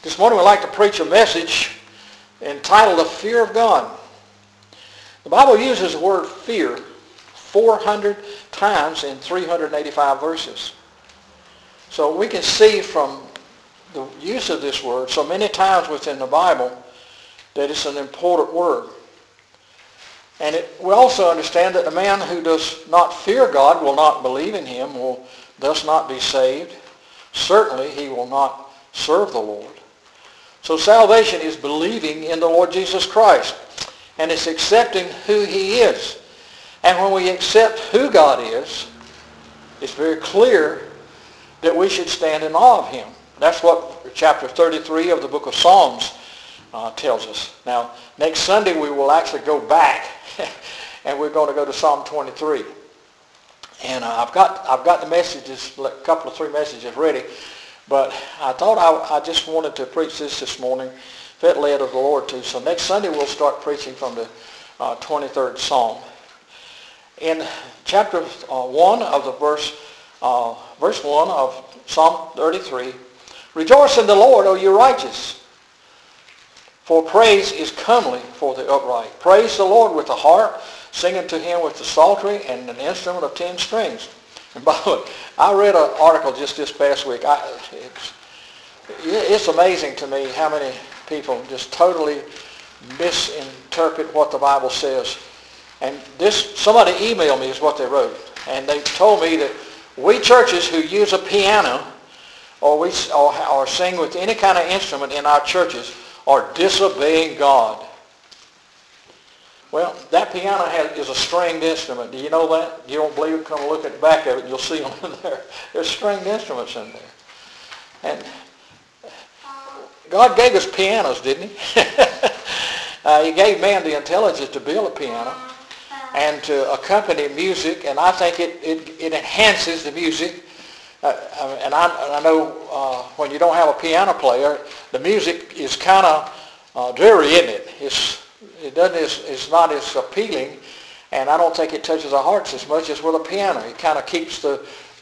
This morning we'd like to preach a message entitled The Fear of God. The Bible uses the word fear 400 times in 385 verses. So we can see from the use of this word so many times within the Bible that it's an important word. And we also understand that the man who does not fear God will not believe in him, will thus not be saved. Certainly he will not serve the Lord. So salvation is believing in the Lord Jesus Christ, and it's accepting who he is. And when we accept who God is, it's very clear that we should stand in awe of him. That's what chapter 33 of the book of Psalms tells us. Now, next Sunday we will actually go back, and we're going to go to Psalm 23. And I've got the messages, a couple of 3 messages ready. But I thought I just wanted to preach this morning, felt led of the Lord to. So next Sunday we'll start preaching from the 23rd Psalm. In chapter 1 of the verse 1 of Psalm 33, "Rejoice in the Lord, O you righteous, for praise is comely for the upright. Praise the Lord with the harp, sing unto him with the psaltery and an instrument of 10 strings." And by the way, I read an article just this past week. It's amazing to me how many people just totally misinterpret what the Bible says. And somebody emailed me is what they wrote. And they told me that we churches who use a piano or sing with any kind of instrument in our churches are disobeying God. Well, that piano is a stringed instrument. Do you know that? You don't believe it? Come look at the back of it and you'll see them in there. There's stringed instruments in there. And God gave us pianos, didn't he? He gave man the intelligence to build a piano and to accompany music, and I think it enhances the music. And I know when you don't have a piano player, the music is kind of dreary, isn't it? It's not as appealing, and I don't think it touches our hearts as much as with a piano. It kind of keeps the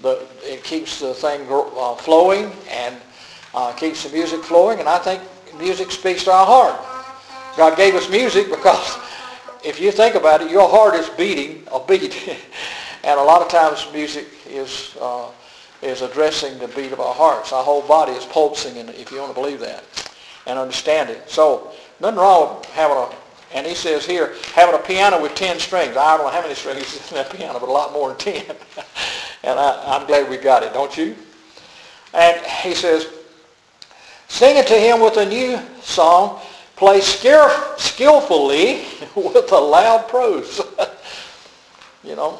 thing flowing and keeps the music flowing, and I think music speaks to our heart. God gave us music because if you think about it, your heart is beating a beat, and a lot of times music is addressing the beat of our hearts. Our whole body is pulsing, if you want to believe that and understand it. So nothing wrong with and he says here, having a piano with 10 strings. I don't know how many strings is in that piano, but a lot more than 10. And I'm glad we got it, don't you? And he says, "Sing unto him with a new song, play skillfully with a loud prose." You know,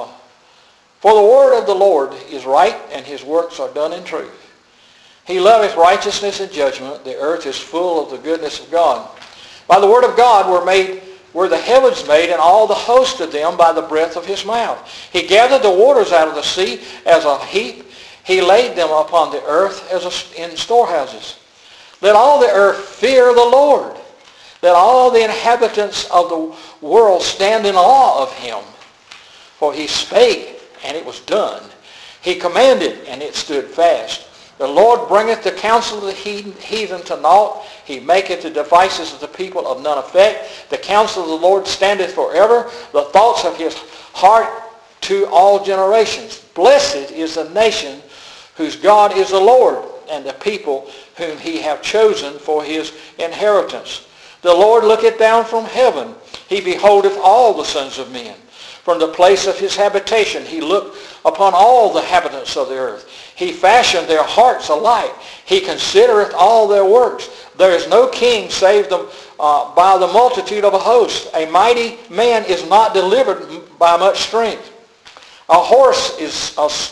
"For the word of the Lord is right, and his works are done in truth. He loveth righteousness and judgment. The earth is full of the goodness of God. By the word of God were the heavens made, and all the host of them by the breath of his mouth. He gathered the waters out of the sea as a heap. He laid them upon the earth in storehouses. Let all the earth fear the Lord. Let all the inhabitants of the world stand in awe of him. For he spake, and it was done. He commanded, and it stood fast. The Lord bringeth the counsel of the heathen to naught. He maketh the devices of the people of none effect. The counsel of the Lord standeth forever. The thoughts of his heart to all generations. Blessed is the nation whose God is the Lord, and the people whom he hath chosen for his inheritance. The Lord looketh down from heaven. He beholdeth all the sons of men. From the place of his habitation he looked upon all the inhabitants of the earth. He fashioned their hearts alike. He considereth all their works. There is no king save by the multitude of a host. A mighty man is not delivered by much strength. A horse is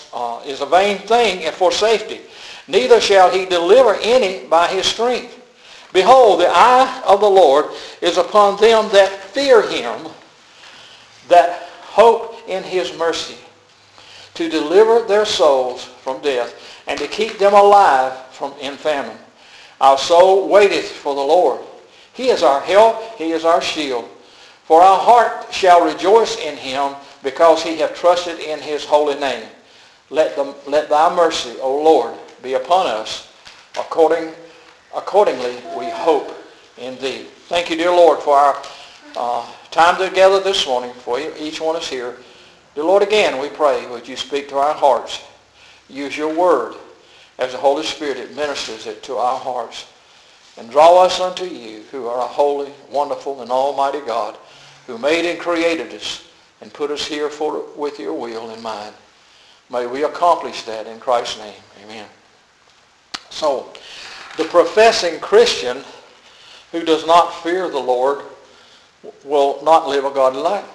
a vain thing for safety. Neither shall he deliver any by his strength. Behold, the eye of the Lord is upon them that fear him, that hope in his mercy, to deliver their souls from death, and to keep them alive in famine. Our soul waiteth for the Lord. He is our help, he is our shield. For our heart shall rejoice in him, because he hath trusted in his holy name. Let thy mercy, O Lord, be upon us, according accordingly we hope in thee. Thank you, dear Lord, for our time together this morning, for each one of us here. Dear Lord, again we pray, would you speak to our hearts. Use your word as the Holy Spirit administers it to our hearts. And draw us unto you, who are a holy, wonderful, and almighty God, who made and created us and put us here with your will in mind. May we accomplish that in Christ's name. Amen. So, the professing Christian who does not fear the Lord will not live a godly life.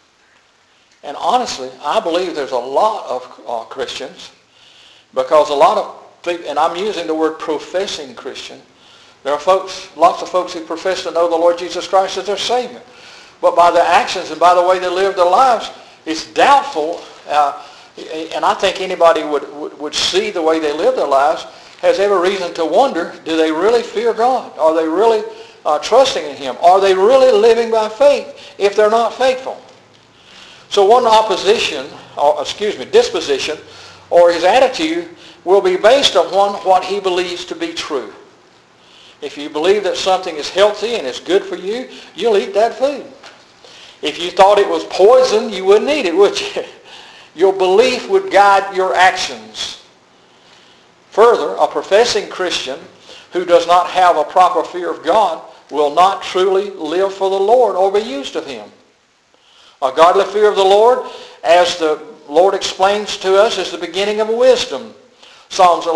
And honestly, I believe there's a lot of Christians, because a lot of people, and I'm using the word professing Christian, there are lots of folks who profess to know the Lord Jesus Christ as their Savior. But by their actions and by the way they live their lives, it's doubtful, and I think anybody would see the way they live their lives, has every reason to wonder, do they really fear God? Are they really trusting in Him? Are they really living by faith if they're not faithful? So one disposition, or his attitude will be based upon what he believes to be true. If you believe that something is healthy and is good for you, you'll eat that food. If you thought it was poison, you wouldn't eat it, would you? Your belief would guide your actions. Further, a professing Christian who does not have a proper fear of God will not truly live for the Lord or be used of Him. A godly fear of the Lord, as the Lord explains to us, is the beginning of wisdom. Psalms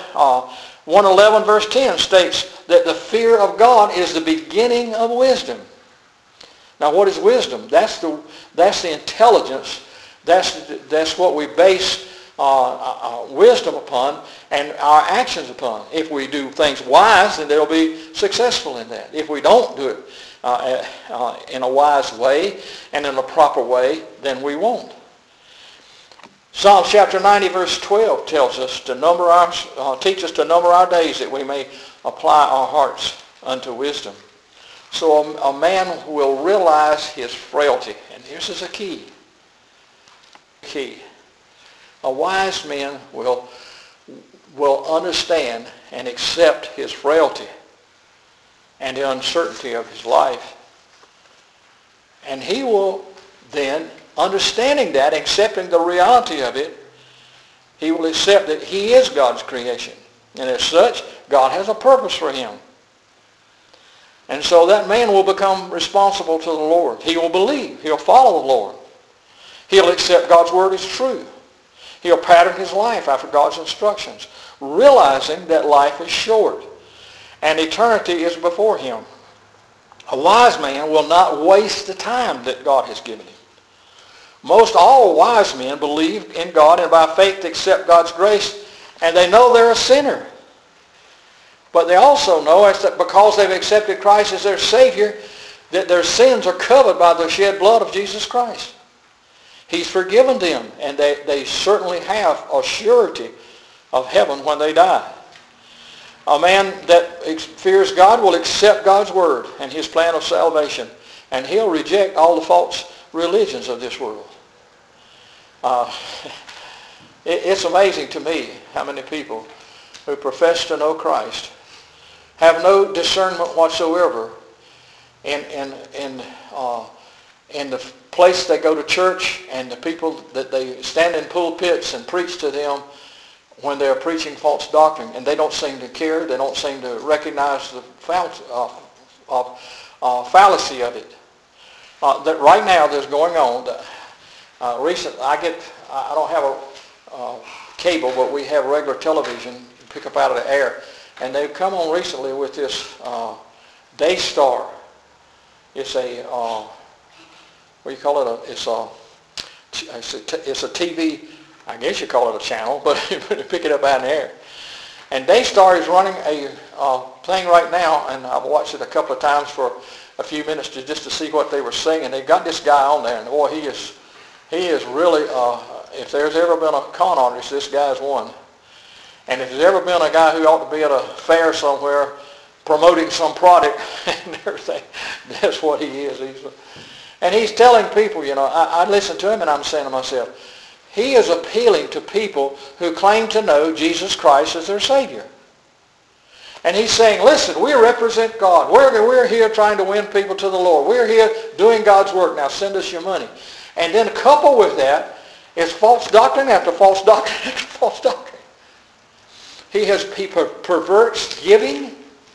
111 verse 10 states that the fear of God is the beginning of wisdom. Now what is wisdom? That's the intelligence. That's what we base wisdom upon and our actions upon. If we do things wise, then they'll be successful in that. If we don't do it in a wise way and in a proper way, then we won't. Psalm chapter 90 verse 12 tells us to teach us to number our days that we may apply our hearts unto wisdom. So a man will realize his frailty. And this is a key. A wise man will understand and accept his frailty and the uncertainty of his life. And he will then, understanding that, accepting the reality of it, he will accept that he is God's creation. And as such, God has a purpose for him. And so that man will become responsible to the Lord. He will believe. He'll follow the Lord. He'll accept God's word as true. He'll pattern his life after God's instructions, realizing that life is short and eternity is before him. A wise man will not waste the time that God has given him. Most all wise men believe in God and by faith accept God's grace, and they know they're a sinner. But they also know that because they've accepted Christ as their Savior, that their sins are covered by the shed blood of Jesus Christ. He's forgiven them, and they certainly have a surety of heaven when they die. A man that fears God will accept God's word and his plan of salvation, and he'll reject all the false religions of this world. It's amazing to me how many people who profess to know Christ have no discernment whatsoever in the place they go to church and the people that they stand in pulpits and preach to them when they're preaching false doctrine, and they don't seem to care. They don't seem to recognize the fallacy of it. That right now there's going on. I don't have a cable, but we have regular television pick up out of the air, and they've come on recently with this Daystar. It's a what do you call it? It's a TV. I guess you call it a channel, but pick it up out in the air. And Daystar is running a thing right now, and I've watched it a couple of times for a few minutes just to see what they were saying. And they've got this guy on there, and boy, he is really. If there's ever been a con artist, this guy's one. And if there's ever been a guy who ought to be at a fair somewhere promoting some product and everything, that's what he is. And he's telling people, I listen to him and I'm saying to myself, he is appealing to people who claim to know Jesus Christ as their Savior. And he's saying, listen, we represent God. We're here trying to win people to the Lord. We're here doing God's work. Now send us your money. And then coupled with that is false doctrine after false doctrine after false doctrine. He perverts giving.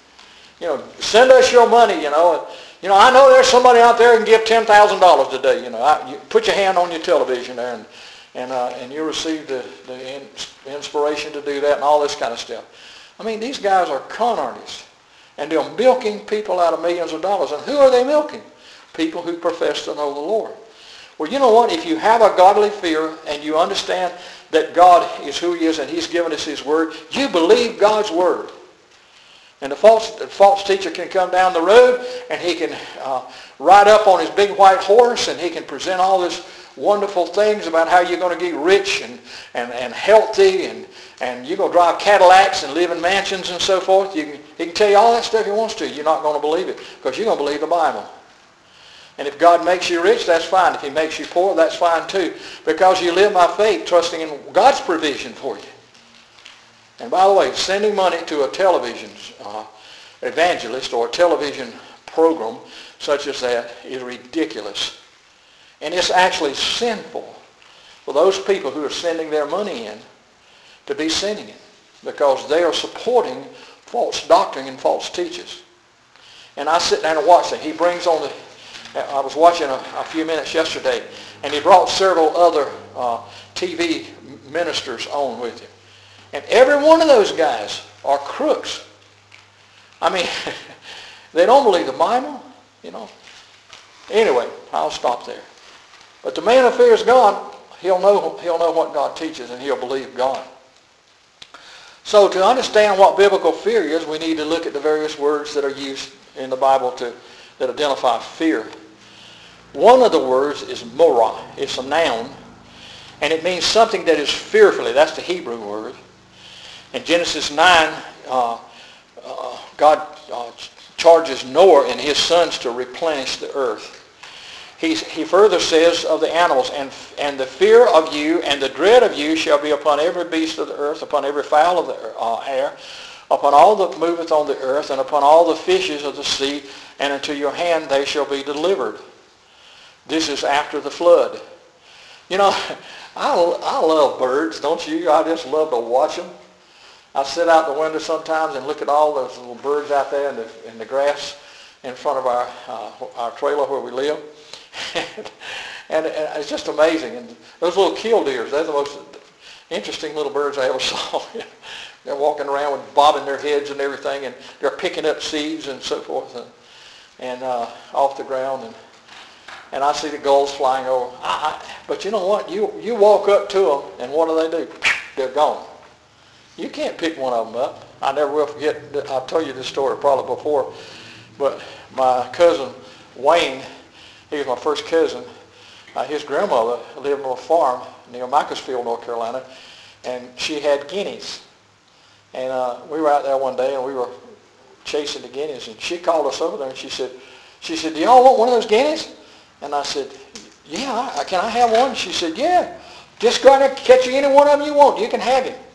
Send us your money, I know there's somebody out there who can give $10,000 today. You put your hand on your television there and you receive the inspiration to do that and all this kind of stuff. I mean, these guys are con artists, and they're milking people out of millions of dollars. And who are they milking? People who profess to know the Lord. Well, you know what? If you have a godly fear and you understand that God is who he is and he's given us his word, you believe God's word. And the false teacher can come down the road and he can ride up on his big white horse and he can present all this wonderful things about how you're going to get rich and healthy and you're going to drive Cadillacs and live in mansions and so forth. He can tell you all that stuff he wants to. You're not going to believe it because you're going to believe the Bible. And if God makes you rich, that's fine. If he makes you poor, that's fine too. Because you live by faith, trusting in God's provision for you. And by the way, sending money to a television evangelist or a television program such as that is ridiculous. And it's actually sinful for those people who are sending their money in to be sending it because they are supporting false doctrine and false teachers. And I sit down and watch that. He brings on I was watching a few minutes yesterday, and he brought several other TV ministers on with him. And every one of those guys are crooks. I mean, they don't believe the Bible, Anyway, I'll stop there. But the man who fears God, he'll know what God teaches, and he'll believe God. So to understand what biblical fear is, we need to look at the various words that are used in the Bible that identify fear. One of the words is morah. It's a noun, and it means something that is fearfully. That's the Hebrew word. In Genesis 9, God charges Noah and his sons to replenish the earth. He further says of the animals, and the fear of you and the dread of you shall be upon every beast of the earth, upon every fowl of the air, upon all that moveth on the earth, and upon all the fishes of the sea, and unto your hand they shall be delivered. This is after the flood. I love birds, don't you? I just love to watch them. I sit out the window sometimes and look at all those little birds out there in the grass in front of our trailer where we live. and it's just amazing. And those little killdeers, they're the most interesting little birds I ever saw. They're walking around with bobbing their heads and everything, and they're picking up seeds and so forth and off the ground. And I see the gulls flying over. But you know what? You walk up to them, and what do? They're gone. You can't pick one of them up. I never will forget. I've told you this story probably before. But my cousin Wayne, he was my first cousin. His grandmother lived on a farm near Macclesfield, North Carolina, and she had guineas. And we were out there one day, and we were chasing the guineas. And she called us over there, and she said, "Do y'all want one of those guineas?" And I said, "Yeah, can I have one?" She said, "Yeah, just go out there and catch any one of them you want. You can have him."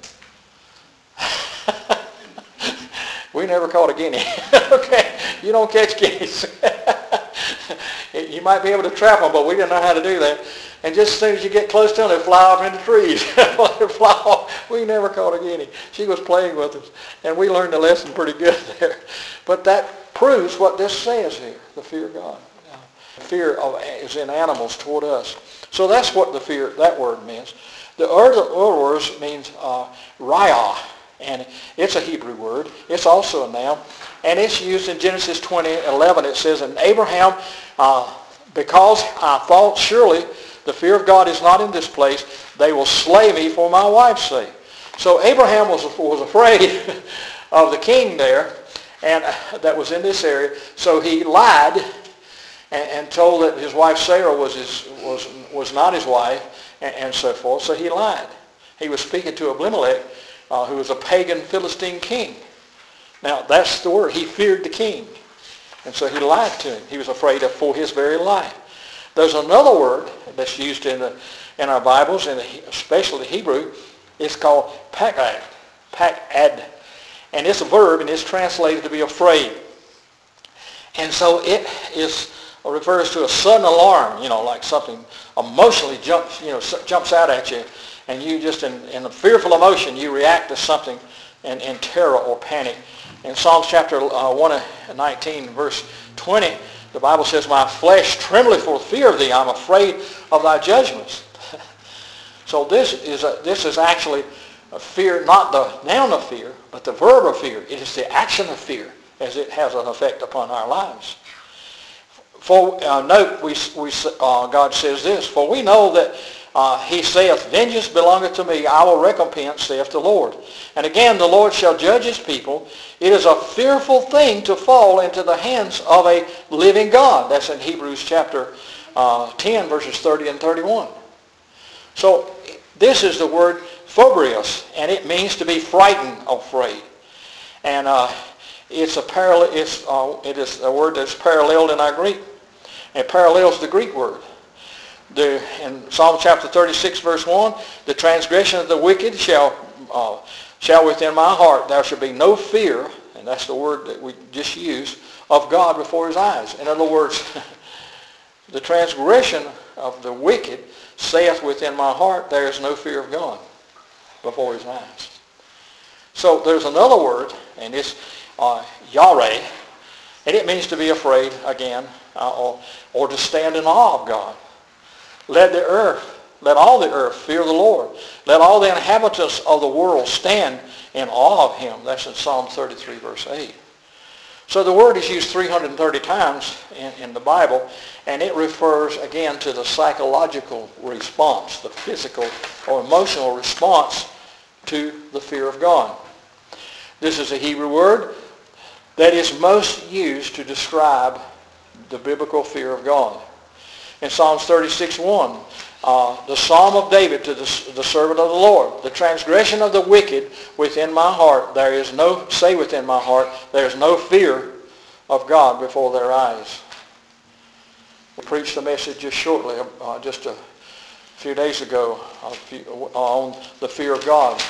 We never caught a guinea. Okay, you don't catch guineas. You might be able to trap them, but we didn't know how to do that. And just as soon as you get close to them, they fly off into trees. They fly off. We never caught a guinea. She was playing with us, and we learned the lesson pretty good there. But that proves what this says here, the fear of God. Fear is in animals toward us. So that's what that word means. The other words means raya, and it's a Hebrew word. It's also a noun, and it's used in Genesis 20:11. It says, "And Abraham, because I thought surely the fear of God is not in this place, they will slay me for my wife's sake." So Abraham was afraid of the king there, and that was in this area. So he lied and told that his wife Sarah was not his wife, and so forth. So he lied. He was speaking to Abimelech, who was a pagan Philistine king. Now that's the word. He feared the king, and so he lied to him. He was afraid for his very life. There's another word that's used in our Bibles, and especially the Hebrew. It's called pakad. And it's a verb, and it's translated to be afraid. And so it refers to a sudden alarm, like something emotionally jumps out at you, and you just in a fearful emotion, you react to something in terror or panic. In Psalms chapter 119, verse 20, the Bible says, "My flesh trembleth for fear of thee. I'm afraid of thy judgments." So this is actually a fear, not the noun of fear, but the verb of fear. It is the action of fear as it has an effect upon our lives. For note, God says this, "For we know that he saith, Vengeance belongeth to me, I will recompense, saith the Lord. And again, the Lord shall judge his people. It is a fearful thing to fall into the hands of a living God." That's in Hebrews chapter 10, verses 30 and 31. So this is the word phobrios, and it means to be frightened, afraid. And it is a word that's paralleled in our Greek. It parallels the Greek word. In Psalm chapter 36, verse 1, "The transgression of the wicked shall within my heart, there shall be no fear," and that's the word that we just used, "of God before his eyes." In other words, the transgression of the wicked saith within my heart, there is no fear of God before his eyes. So there's another word, and it's yareh, and it means to be afraid again, or to stand in awe of God. Let all the earth fear the Lord. Let all the inhabitants of the world stand in awe of him. That's in Psalm 33, verse 8. So the word is used 330 times in the Bible, and it refers again to the psychological response, the physical or emotional response to the fear of God. This is a Hebrew word that is most used to describe the biblical fear of God. In Psalms 36:1, the Psalm of David to the servant of the Lord, "The transgression of the wicked within my heart, within my heart, there is no fear of God before their eyes." We preached a message just a few days ago, on the fear of God.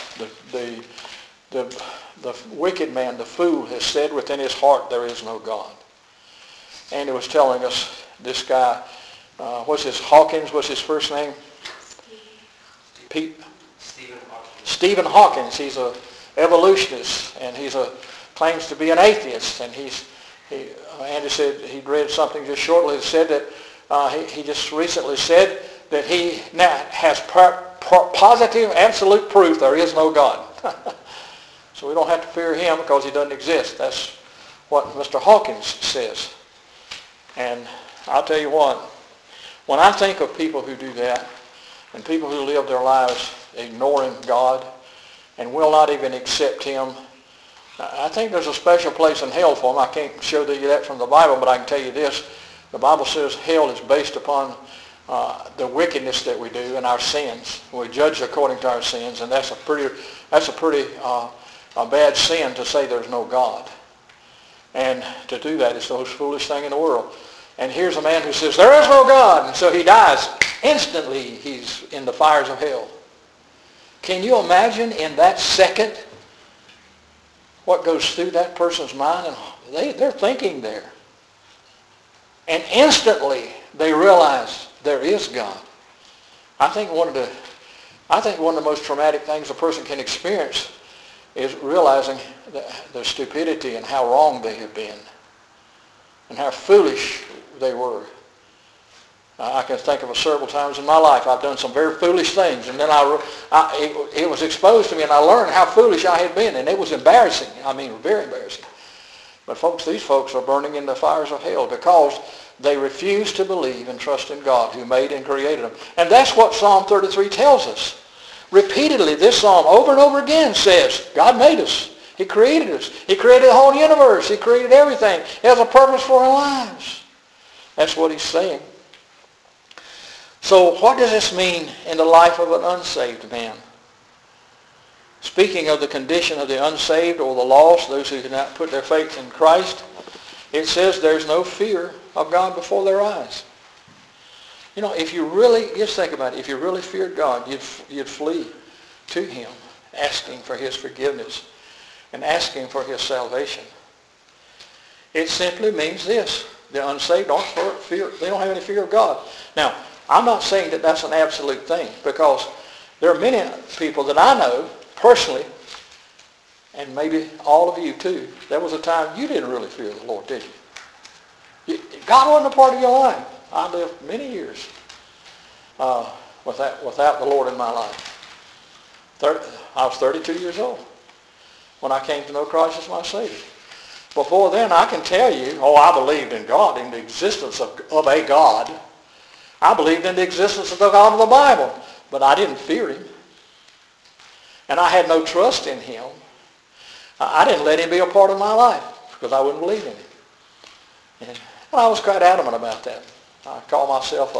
The wicked man, the fool, has said within his heart, there is no God. And it was telling us, this guy, what's his first name? Stephen Hawkins. He's an evolutionist, and claims to be an atheist. And Andy said he'd read something just shortly that said that he just recently said that he now has positive, absolute proof there is no God. So we don't have to fear him because he doesn't exist. That's what Mr. Hawkins says. And I'll tell you what, when I think of people who do that, and people who live their lives ignoring God and will not even accept him, I think there's a special place in hell for them. I can't show you that from the Bible, but I can tell you this. The Bible says hell is based upon the wickedness that we do and our sins. We judge according to our sins, and that's a pretty bad sin to say there's no God. And to do that is the most foolish thing in the world. And here's a man who says, there is no God. And so he dies. Instantly, he's in the fires of hell. Can you imagine in that second what goes through that person's mind? And they're thinking there. And instantly, they realize there is God. I think one of the most traumatic things a person can experience is realizing the stupidity and how wrong they have been and how foolish they were. I can think of several times in my life I've done some very foolish things, and then it was exposed to me, and I learned how foolish I had been, and it was embarrassing. I mean, very embarrassing. But folks, these folks are burning in the fires of hell because they refuse to believe and trust in God who made and created them. And that's what Psalm 33 tells us. Repeatedly, this psalm over and over again says, God made us. He created us. He created the whole universe. He created everything. He has a purpose for our lives. That's what he's saying. So what does this mean in the life of an unsaved man? Speaking of the condition of the unsaved or the lost, those who cannot put their faith in Christ, it says there's no fear of God before their eyes. You know, if you really, just think about it, if you really feared God, you'd flee to him, asking for his forgiveness. and asking for his salvation. It simply means this. The unsaved aren't fear. They don't have any fear of God. Now, I'm not saying that that's an absolute thing, because there are many people that I know personally, and maybe all of you too, there was a time you didn't really fear the Lord, did you? God wasn't a part of your life. I lived many years without the Lord in my life. I was 32 years old when I came to know Christ as my Savior. Before then, I can tell you, I believed in God, in the existence of a God. I believed in the existence of the God of the Bible, but I didn't fear him. And I had no trust in him. I didn't let him be a part of my life because I wouldn't believe in him. And I was quite adamant about that. I call myself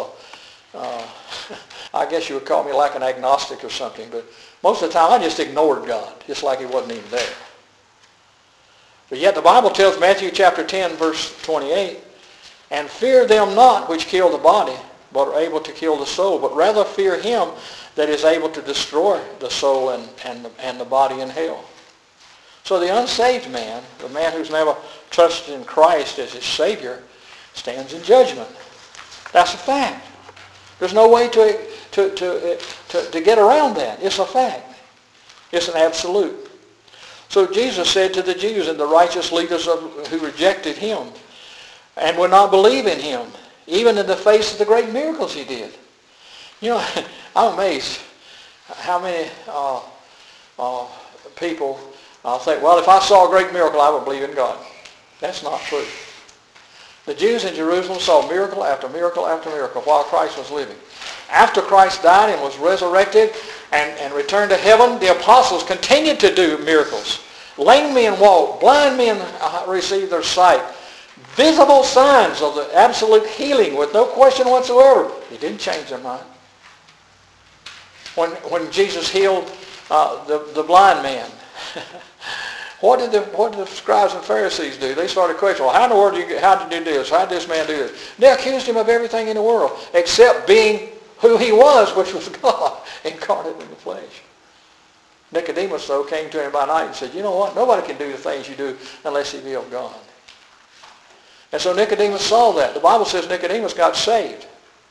I guess you would call me like an agnostic or something, but most of the time I just ignored God, just like he wasn't even there. But yet the Bible tells, Matthew chapter 10, verse 28, and fear them not which kill the body, but are able to kill the soul, but rather fear him that is able to destroy the soul and the body in hell. So the unsaved man, the man who's never trusted in Christ as his Savior, stands in judgment. That's a fact. There's no way to get around that. It's a fact. It's an absolute. So Jesus said to the Jews and the righteous leaders who rejected him and would not believe in him, even in the face of the great miracles he did. You know, I'm amazed how many people think, well, if I saw a great miracle, I would believe in God. That's not true. The Jews in Jerusalem saw miracle after miracle after miracle while Christ was living. After Christ died and was resurrected and returned to heaven, the apostles continued to do miracles. Lame men walked, blind men received their sight. Visible signs of the absolute healing with no question whatsoever. It didn't change their mind. When Jesus healed the blind man, what did the scribes and Pharisees do? They started questioning, well, how in the world how did you do this? How did this man do this? They accused him of everything in the world except being who he was, which was God incarnate in the flesh. Nicodemus, though, came to him by night and said, you know what? Nobody can do the things you do unless he be of God. And so Nicodemus saw that. The Bible says Nicodemus got saved.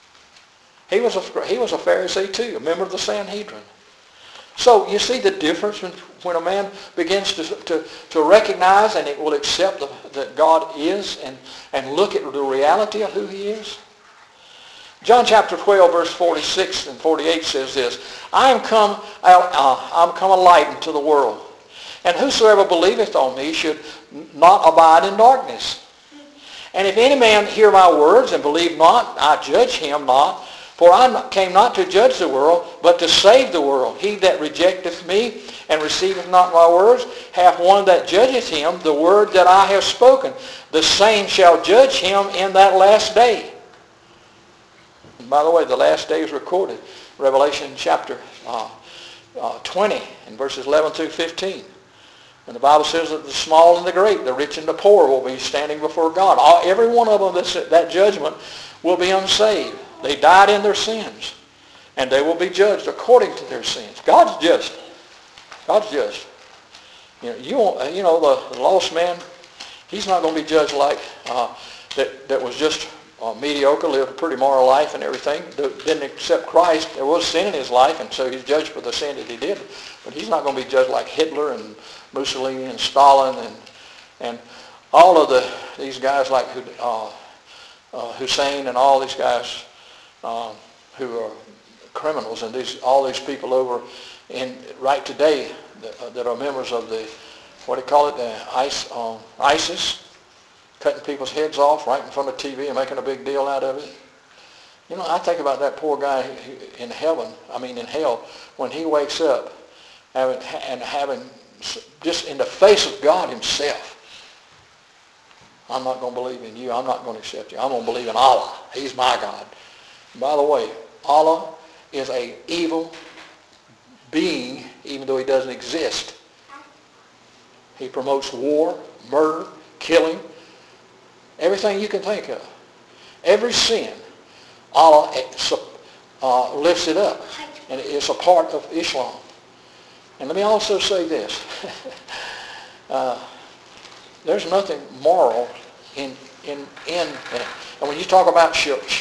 He was a Pharisee too, a member of the Sanhedrin. So you see the difference when a man begins to recognize and it will accept that God is and look at the reality of who he is. John chapter 12, verse 46 and 48 says this, I'm come a light into the world, and whosoever believeth on me should not abide in darkness. And if any man hear my words and believe not, I judge him not. For I came not to judge the world, but to save the world. He that rejecteth me and receiveth not my words hath one that judgeth him. The word that I have spoken, the same shall judge him in that last day. And by the way, the last day is recorded. Revelation chapter 20 and verses 11 through 15. And the Bible says that the small and the great, the rich and the poor will be standing before God. Every one of them, that judgment, will be unsaved. They died in their sins. And they will be judged according to their sins. God's just. God's just. The lost man, he's not going to be judged like that was just mediocre, lived a pretty moral life and everything, didn't accept Christ. There was sin in his life, and so he's judged for the sin that he did. But he's not going to be judged like Hitler and Mussolini and Stalin and all of these guys like Hussein and all these guys who are criminals, and all these people over right today that are members of the, ISIS, cutting people's heads off right in front of TV and making a big deal out of it. I think about that poor guy in hell, when he wakes up having just in the face of God himself. I'm not going to believe in you. I'm not going to accept you. I'm going to believe in Allah. He's my God. And by the way, Allah is an evil being, even though he doesn't exist. He promotes war, murder, killing, everything you can think of. Every sin, Allah lifts it up. And it's a part of Islam. And let me also say this. There's nothing moral in that. And when you talk about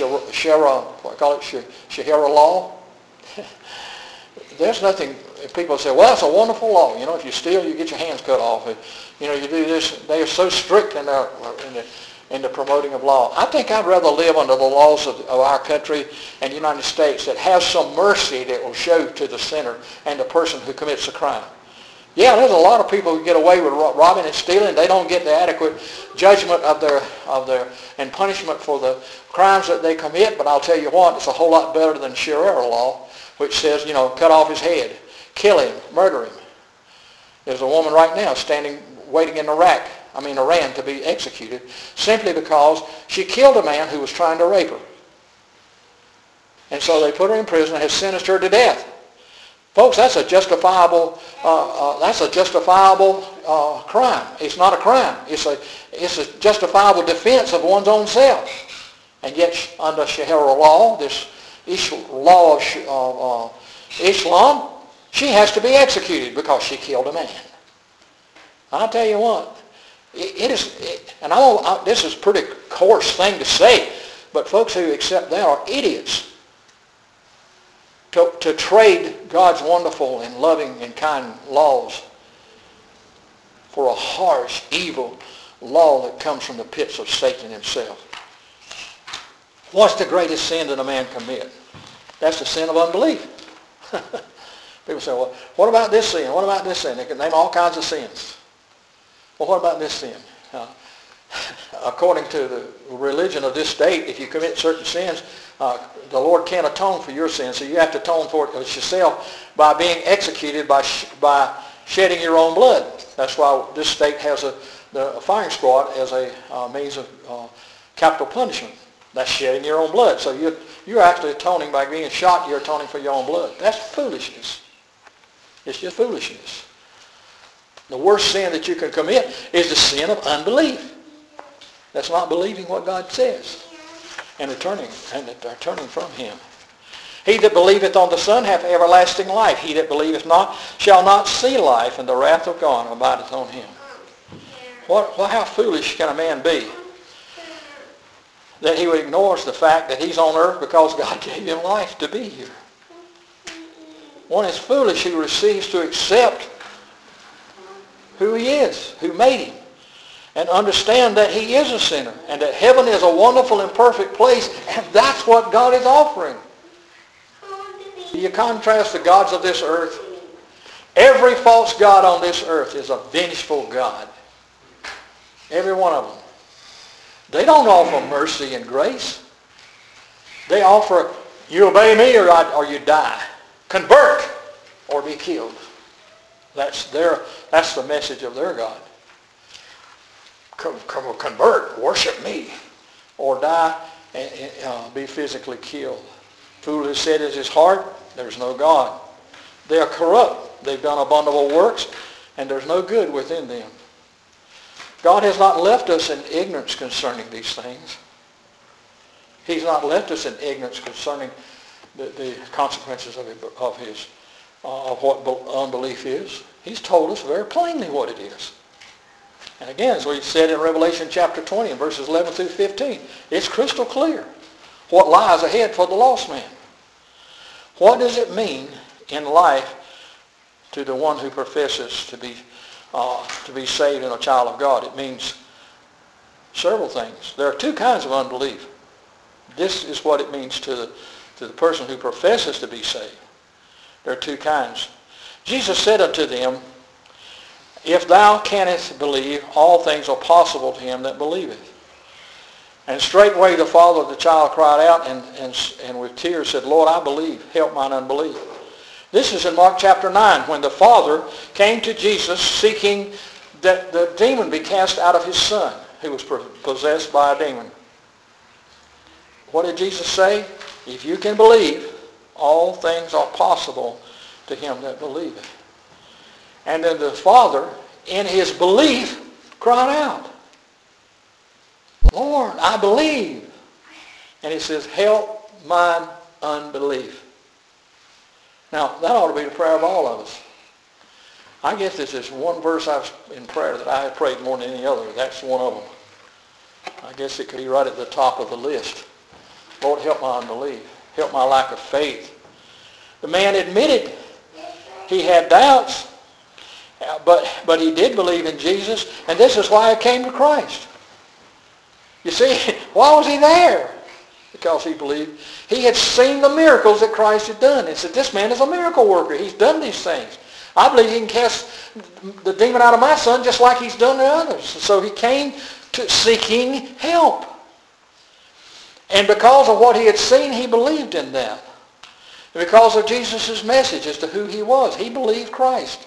Shahara law, there's nothing. People say, well, it's a wonderful law. You know, if you steal, you get your hands cut off. You know, you do this. They are so strict in the promoting of law. I think I'd rather live under the laws of our country and the United States that has some mercy that will show to the sinner and the person who commits a crime. Yeah, there's a lot of people who get away with robbing and stealing. They don't get the adequate judgment of their and punishment for the crimes that they commit. But I'll tell you what, it's a whole lot better than Sharia law, which says, you know, cut off his head, kill him, murder him. There's a woman right now waiting in Iran to be executed simply because she killed a man who was trying to rape her. And so they put her in prison and have sentenced her to death. Folks, that's a justifiable crime. It's not a crime. It's a justifiable defense of one's own self. And yet, under Sharia law, this law of Islam, she has to be executed because she killed a man. I'll tell you what, this is a pretty coarse thing to say, but folks who accept that are idiots. To trade God's wonderful and loving and kind laws for a harsh, evil law that comes from the pits of Satan himself. What's the greatest sin that a man commit? That's the sin of unbelief. People say, well, what about this sin? What about this sin? They can name all kinds of sins. Well, what about this sin? According to the religion of this state, if you commit certain sins, the Lord can't atone for your sins, so you have to atone for it yourself by being executed by shedding your own blood. That's why this state has the firing squad as a means of capital punishment. That's shedding your own blood. So you're actually atoning by being shot. You're atoning for your own blood. That's foolishness. It's just foolishness. The worst sin that you can commit is the sin of unbelief. That's not believing what God says and turning from him. He that believeth on the Son hath everlasting life. He that believeth not shall not see life, and the wrath of God abideth on him. How foolish can a man be that he ignores the fact that he's on earth because God gave him life to be here? One is foolish who receives to accept who he is, who made him, and understand that he is a sinner and that heaven is a wonderful and perfect place, and that's what God is offering. You contrast the gods of this earth. Every false god on this earth is a vengeful god. Every one of them. They don't offer mercy and grace. They offer, you obey me or you die. Convert or be killed. That's the message of their God. Convert, worship me, or die and be physically killed. Fool has said in his heart, there's no God. They are corrupt. They've done abominable works, and there's no good within them. God has not left us in ignorance concerning these things. He's not left us in ignorance concerning the consequences of what unbelief is. He's told us very plainly what it is. And again, as we said in Revelation chapter 20 and verses 11 through 15, it's crystal clear what lies ahead for the lost man. What does it mean in life to the one who professes to be saved and a child of God? It means several things. There are two kinds of unbelief. This is what it means to the person who professes to be saved. There are two kinds. Jesus said unto them, if thou canst believe, all things are possible to him that believeth. And straightway the father of the child cried out and with tears said, Lord, I believe, help mine unbelief. This is in Mark chapter 9, when the father came to Jesus seeking that the demon be cast out of his son, who was possessed by a demon. What did Jesus say? If you can believe, all things are possible to him that believeth. And then the father, in his belief, cried out, Lord, I believe. And he says, help mine unbelief. Now, that ought to be the prayer of all of us. I guess this is one verse in prayer that I have prayed more than any other. That's one of them. I guess it could be right at the top of the list. Lord, help my unbelief. Help my lack of faith. The man admitted he had doubts, but he did believe in Jesus, and this is why he came to Christ. You see, why was he there? Because he believed. He had seen the miracles that Christ had done. He said, this man is a miracle worker. He's done these things. I believe he can cast the demon out of my son just like he's done to others. So he came to seeking help. And because of what he had seen, he believed in that. And because of Jesus' message as to who he was, he believed Christ.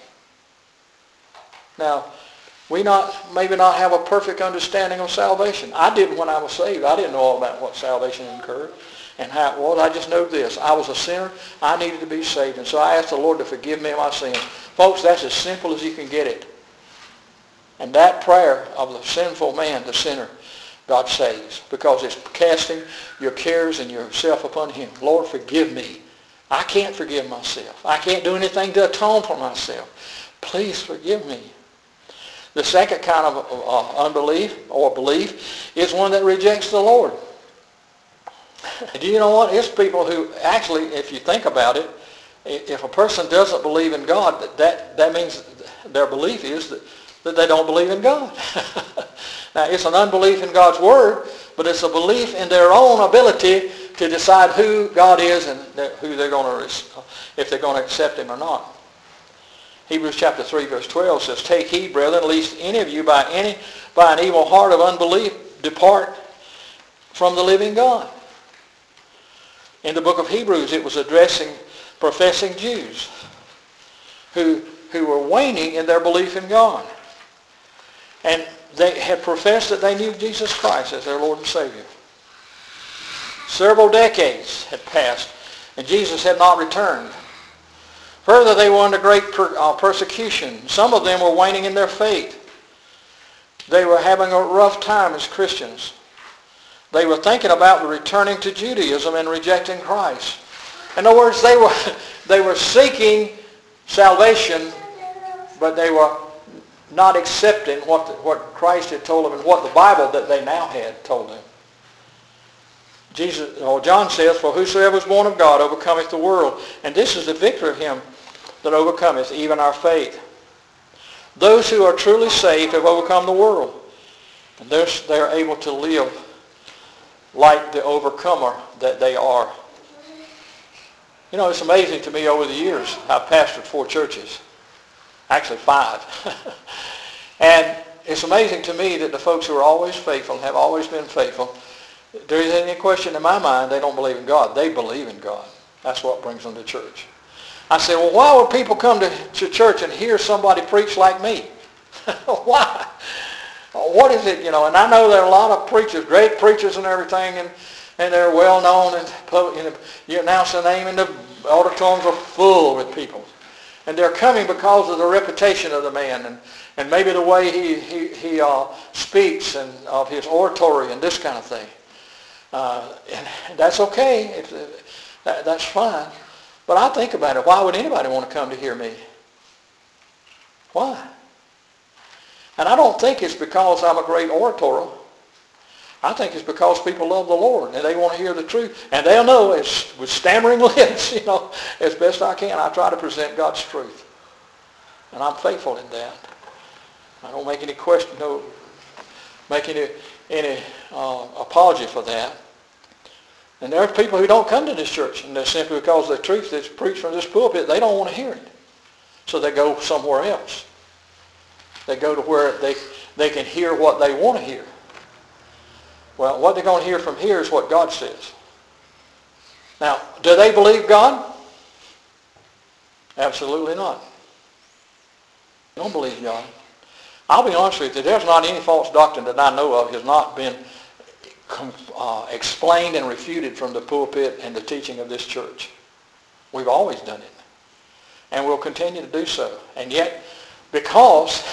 Now, we maybe not have a perfect understanding of salvation. I didn't when I was saved. I didn't know all about what salvation incurred and how it was. I just know this. I was a sinner. I needed to be saved. And so I asked the Lord to forgive me of my sins. Folks, that's as simple as you can get it. And that prayer of the sinful man, the sinner, God saves. Because it's casting your cares and yourself upon him. Lord, forgive me. I can't forgive myself. I can't do anything to atone for myself. Please forgive me. The second kind of unbelief or belief is one that rejects the Lord. Do you know what? It's people who actually, if you think about it, if a person doesn't believe in God, that means their belief is that they don't believe in God. Now, it's an unbelief in God's Word, but it's a belief in their own ability to decide who God is and who they're going to, if they're going to accept him or not. Hebrews chapter 3, verse 12 says, take heed, brethren, lest any of you by an evil heart of unbelief depart from the living God. In the book of Hebrews, it was addressing professing Jews who were waning in their belief in God. And they had professed that they knew Jesus Christ as their Lord and Savior. Several decades had passed, and Jesus had not returned. Further, they were under great persecution. Some of them were waning in their faith. They were having a rough time as Christians. They were thinking about returning to Judaism and rejecting Christ. In other words, they were seeking salvation, but they were not accepting what Christ had told them and what the Bible that they now had told them. John says, for whosoever is born of God overcometh the world. And this is the victory of him that overcometh, even our faith. Those who are truly saved have overcome the world. And they're able to live like the overcomer that they are. You know, it's amazing to me over the years. I've pastored 4 churches. Actually 5. And it's amazing to me that the folks who are always faithful, have always been faithful, there isn't any question in my mind they don't believe in God. They believe in God. That's what brings them to church. I said, well, why would people come to church and hear somebody preach like me? Why? What is it, you know? And I know there are a lot of preachers, great preachers and everything, and they're well known, and you announce their name, and the auditoriums are full with people. And they're coming because of the reputation of the man, and maybe the way he speaks, and of his oratory, and this kind of thing. And that's okay. That's fine. But I think about it. Why would anybody want to come to hear me? Why? And I don't think it's because I'm a great orator. I think it's because people love the Lord and they want to hear the truth. And they'll know it's with stammering lips, you know, as best I can. I try to present God's truth. And I'm faithful in that. I don't make any question, make any apology for that. And there are people who don't come to this church, and that's simply because the truth that's preached from this pulpit, they don't want to hear it. So they go somewhere else. They go to where they can hear what they want to hear. Well, what they're going to hear from here is what God says. Now, do they believe God? Absolutely not. They don't believe God. I'll be honest with you, there's not any false doctrine that I know of has not been explained and refuted from the pulpit and the teaching of this church. We've always done it. And we'll continue to do so. And yet, because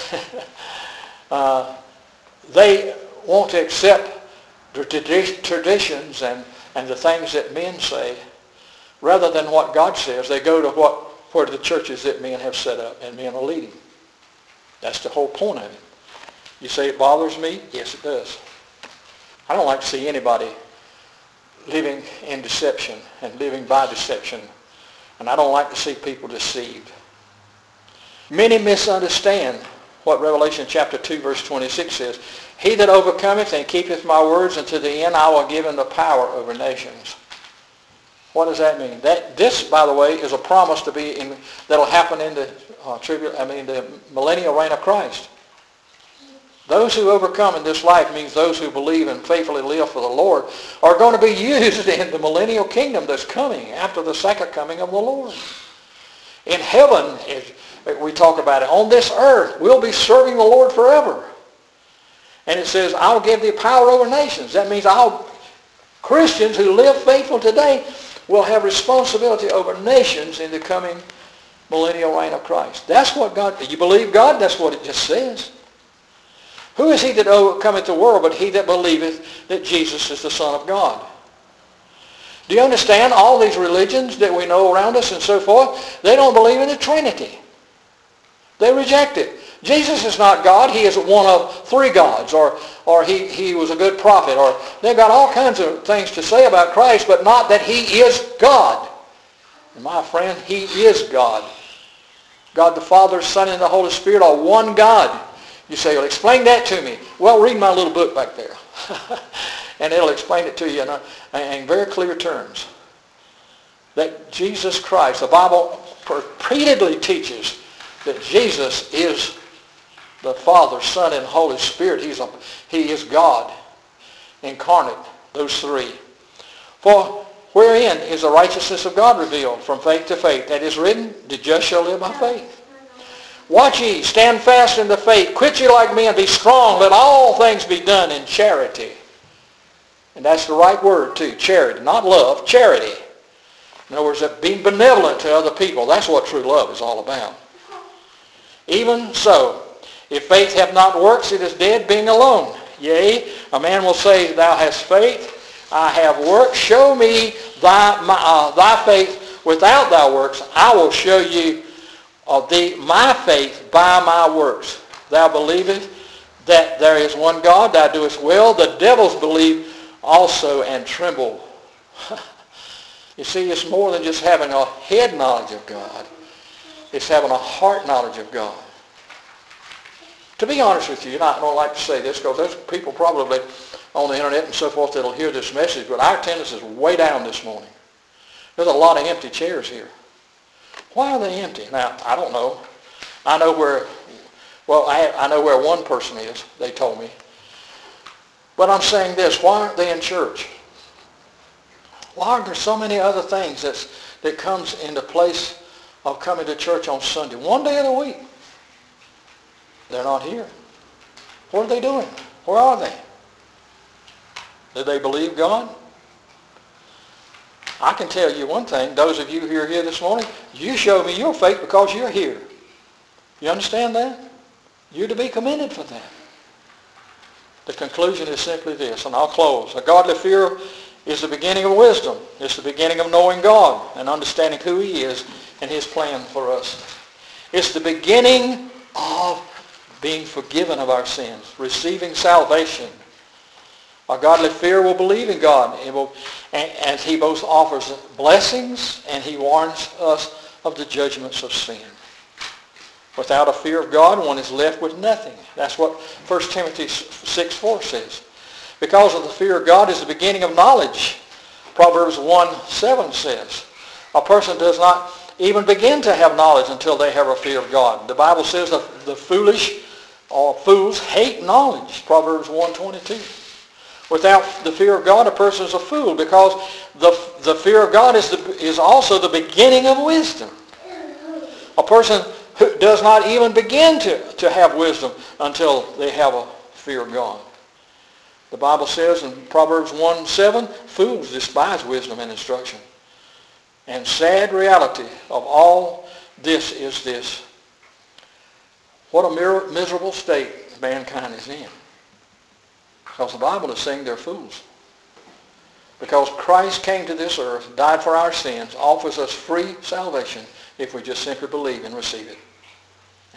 they want to accept the traditions and the things that men say, rather than what God says, they go to where the churches that men have set up and men are leading. That's the whole point of it. You say it bothers me? Yes, it does. I don't like to see anybody living in deception and living by deception. And I don't like to see people deceived. Many misunderstand what Revelation chapter 2 verse 26 says. He that overcometh and keepeth my words unto the end, I will give him the power over nations. What does that mean? This, by the way, is a promise to be that'll happen in the the millennial reign of Christ. Those who overcome in this life means those who believe and faithfully live for the Lord are going to be used in the millennial kingdom that's coming after the second coming of the Lord. In heaven, we talk about it, on this earth, we'll be serving the Lord forever. And it says, I'll give thee power over nations. That means Christians who live faithful today will have responsibility over nations in the coming millennial reign of Christ. That's what God, you believe God? That's what it just says. Who is he that overcometh the world but he that believeth that Jesus is the Son of God? Do you understand all these religions that we know around us and so forth? They don't believe in the Trinity. They reject it. Jesus is not God. He is one of three gods, or he was a good prophet, or they've got all kinds of things to say about Christ, but not that he is God. And my friend, he is God. God the Father, Son, and the Holy Spirit are one God. You say, well, explain that to me. Well, read my little book back there. And it'll explain it to you in very clear terms. That Jesus Christ, the Bible repeatedly teaches that Jesus is the Father, Son, and Holy Spirit. He is God incarnate, those three. For wherein is the righteousness of God revealed from faith to faith? That is written, the just shall live by faith. Watch ye, stand fast in the faith, quit ye like men, be strong, let all things be done in charity. And that's the right word too, charity, not love, charity. In other words, being benevolent to other people. That's what true love is all about. Even so, if faith have not works, it is dead being alone. Yea, a man will say, thou hast faith, I have works. Show me thy faith without thy works. I will show you of thee my faith by my works. Thou believest that there is one God, thou doest well. The devils believe also and tremble. You see, it's more than just having a head knowledge of God. It's having a heart knowledge of God. To be honest with you, and I don't like to say this because there's people probably on the internet and so forth that'll hear this message, but our attendance is way down this morning. There's a lot of empty chairs here. Why are they empty? Now, I don't know. I know where one person is, they told me. But I'm saying this, why aren't they in church? Why aren't there so many other things that comes into place of coming to church on Sunday? One day of the week. They're not here. What are they doing? Where are they? Do they believe God? I can tell you one thing. Those of you who are here this morning, you show me your faith because you're here. You understand that? You're to be commended for that. The conclusion is simply this, and I'll close. A godly fear is the beginning of wisdom. It's the beginning of knowing God and understanding who he is and his plan for us. It's the beginning of being forgiven of our sins, receiving salvation. A godly fear will believe in God, and he both offers blessings and he warns us of the judgments of sin. Without a fear of God, one is left with nothing. That's what 1 Timothy 6:4 says. Because of the fear of God is the beginning of knowledge. Proverbs 1:7 says, a person does not even begin to have knowledge until they have a fear of God. The Bible says the foolish or fools hate knowledge. Proverbs 1:22. Without the fear of God, a person is a fool, because the fear of God is also the beginning of wisdom. A person who does not even begin to have wisdom until they have a fear of God. The Bible says in Proverbs 1:7, fools despise wisdom and instruction. And sad reality of all this is this. What a miserable state mankind is in. Because the Bible is saying they're fools. Because Christ came to this earth, died for our sins, offers us free salvation if we just simply believe and receive it.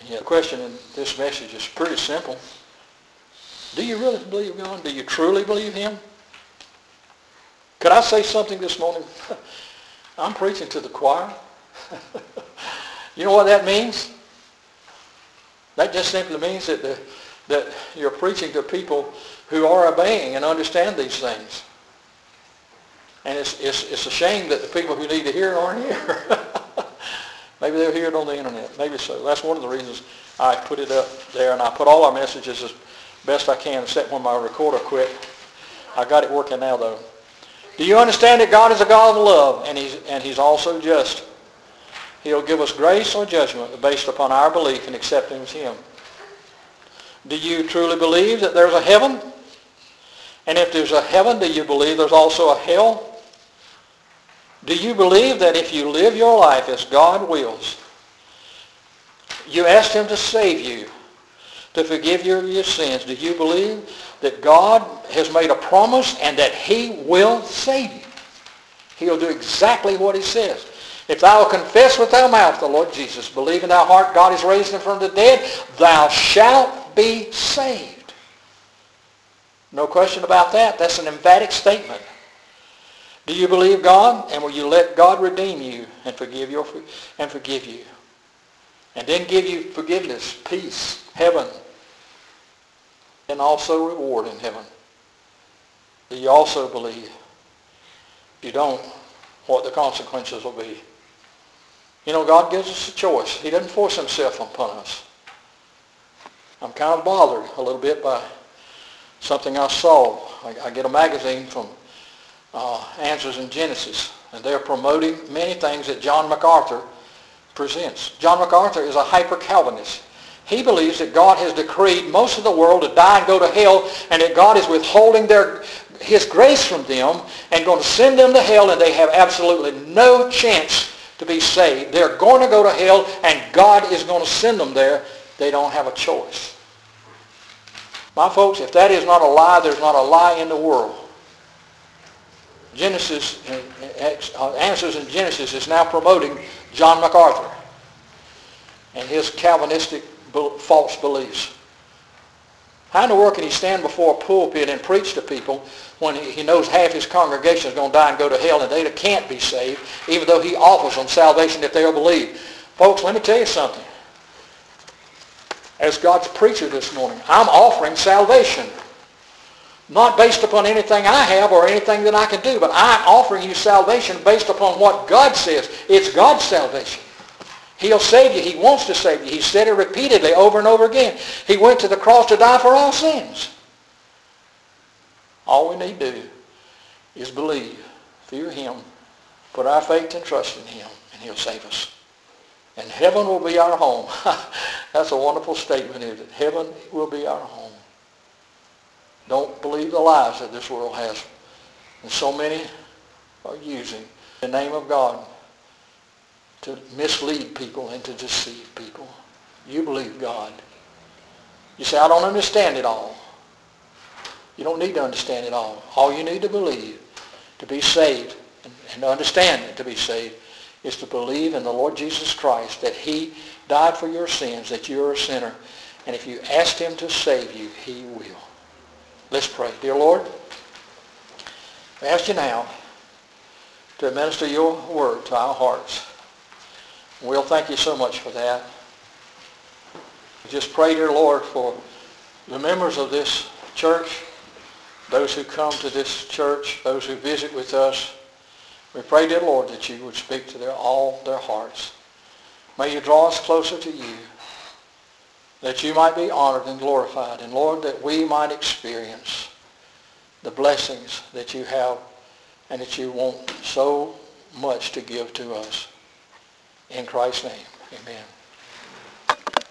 And yet the question in this message is pretty simple. Do you really believe God? Do you truly believe Him? Could I say something this morning? I'm preaching to the choir. You know what that means? That just simply means that you're preaching to people who are obeying and understand these things. And it's a shame that the people who need to hear it aren't here. Maybe they'll hear it on the internet. Maybe so. That's one of the reasons I put it up there, and I put all our messages as best I can, except when my recorder quit. I got it working now, though. Do you understand that God is a God of love, and He's also just? He'll give us grace or judgment based upon our belief and accepting Him. Do you truly believe that there's a heaven? And if there's a heaven, do you believe there's also a hell? Do you believe that if you live your life as God wills, you asked Him to save you, to forgive you of your sins, do you believe that God has made a promise and that He will save you? He'll do exactly what He says. If thou wilt confess with thy mouth the Lord Jesus, believe in thy heart God is raised Him from the dead, thou shalt be saved. No question about that. That's an emphatic statement. Do you believe God? And will you let God redeem you and forgive you? And then give you forgiveness, peace, heaven, and also reward in heaven? Do you also believe? If you don't, what the consequences will be? You know, God gives us a choice. He doesn't force Himself upon us. I'm kind of bothered a little bit by something I saw. I get a magazine from Answers in Genesis, and they're promoting many things that John MacArthur presents. John MacArthur is a hyper-Calvinist. He believes that God has decreed most of the world to die and go to hell, and that God is withholding His grace from them and going to send them to hell, and they have absolutely no chance to be saved. They're going to go to hell, and God is going to send them there. They don't have a choice. My folks, if that is not a lie, there's not a lie in the world. Answers in Genesis is now promoting John MacArthur and his Calvinistic false beliefs. How in the world can he stand before a pulpit and preach to people when he knows half his congregation is going to die and go to hell, and they can't be saved, even though he offers them salvation if they'll believe? Folks, let me tell you something. As God's preacher this morning, I'm offering salvation. Not based upon anything I have or anything that I can do, but I'm offering you salvation based upon what God says. It's God's salvation. He'll save you. He wants to save you. He said it repeatedly over and over again. He went to the cross to die for all sins. All we need to do is believe, fear Him, put our faith and trust in Him, and He'll save us. And heaven will be our home. That's a wonderful statement, isn't it? Heaven will be our home. Don't believe the lies that this world has. And so many are using the name of God to mislead people and to deceive people. You believe God. You say, I don't understand it all. You don't need to understand it all. All you need to believe to be saved and to understand it to be saved is to believe in the Lord Jesus Christ, that He died for your sins, that you're a sinner. And if you ask Him to save you, He will. Let's pray. Dear Lord, we ask you now to administer your word to our hearts. We'll thank you so much for that. We just pray, dear Lord, for the members of this church, those who come to this church, those who visit with us. We pray, dear Lord, that you would speak to all their hearts. May you draw us closer to you, that you might be honored and glorified, and Lord, that we might experience the blessings that you have and that you want so much to give to us. In Christ's name, amen.